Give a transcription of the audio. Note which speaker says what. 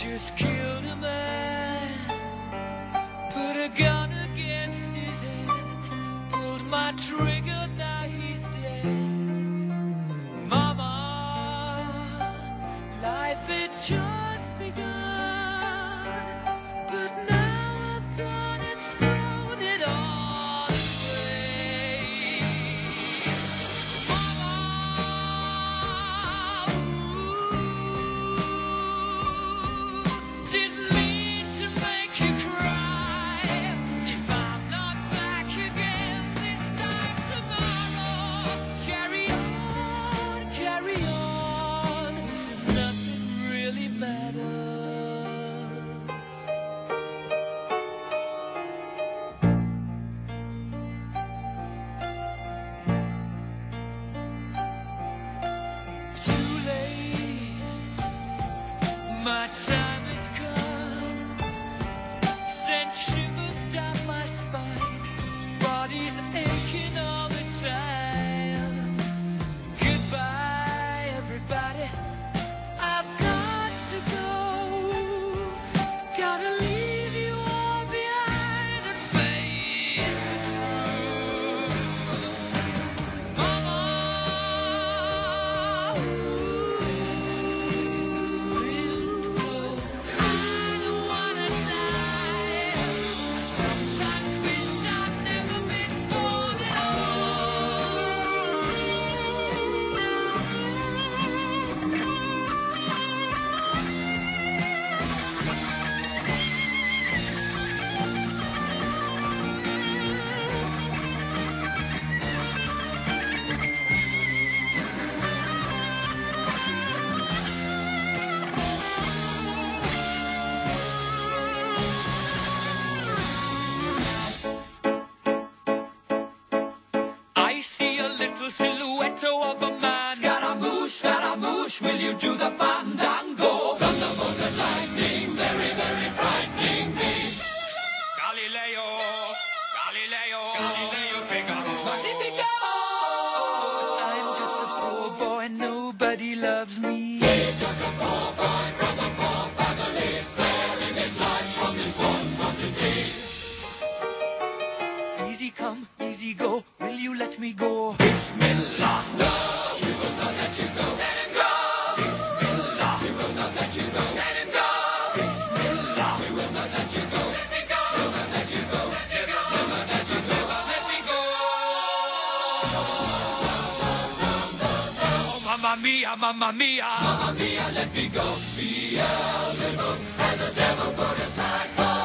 Speaker 1: just killed a man, put a gun against his head, pulled my trigger, now he's dead. Mama, life had just begun, but now I've gone and thrown it all away. Mama, didn't mean to make you cry. If I'm not back again this time tomorrow, carry on, nothing really matters. Too late, my time has come. Sent shivers down my spine, body's aching all the time. Goodbye, everybody, I've got to go. Gotta leave you all behind and face the truth. Mama, I don't wanna die. Sometimes wish I'd never been born at I see a little silhouette of a man. Scaramouche, will you do the fandango? Thunderbolt and lightning, very, very frightening me. Galileo, Figaro. Magnifico! I'm just a poor boy, nobody loves me. He's just a poor boy from a poor family, sparing his life from this monstrosity. Easy come, easy go, will you let me go? Bismillah, no, we will not let you go. Let him go. Bismillah, we will not let you go. Let him go. Bismillah, we will not let you go. Let me go. We'll not let you go. Let me go. We'll not let you go. Let me go. Oh, mamma mia, mamma mia. Mamma mia, let me go. Beelzebub has the devil put aside for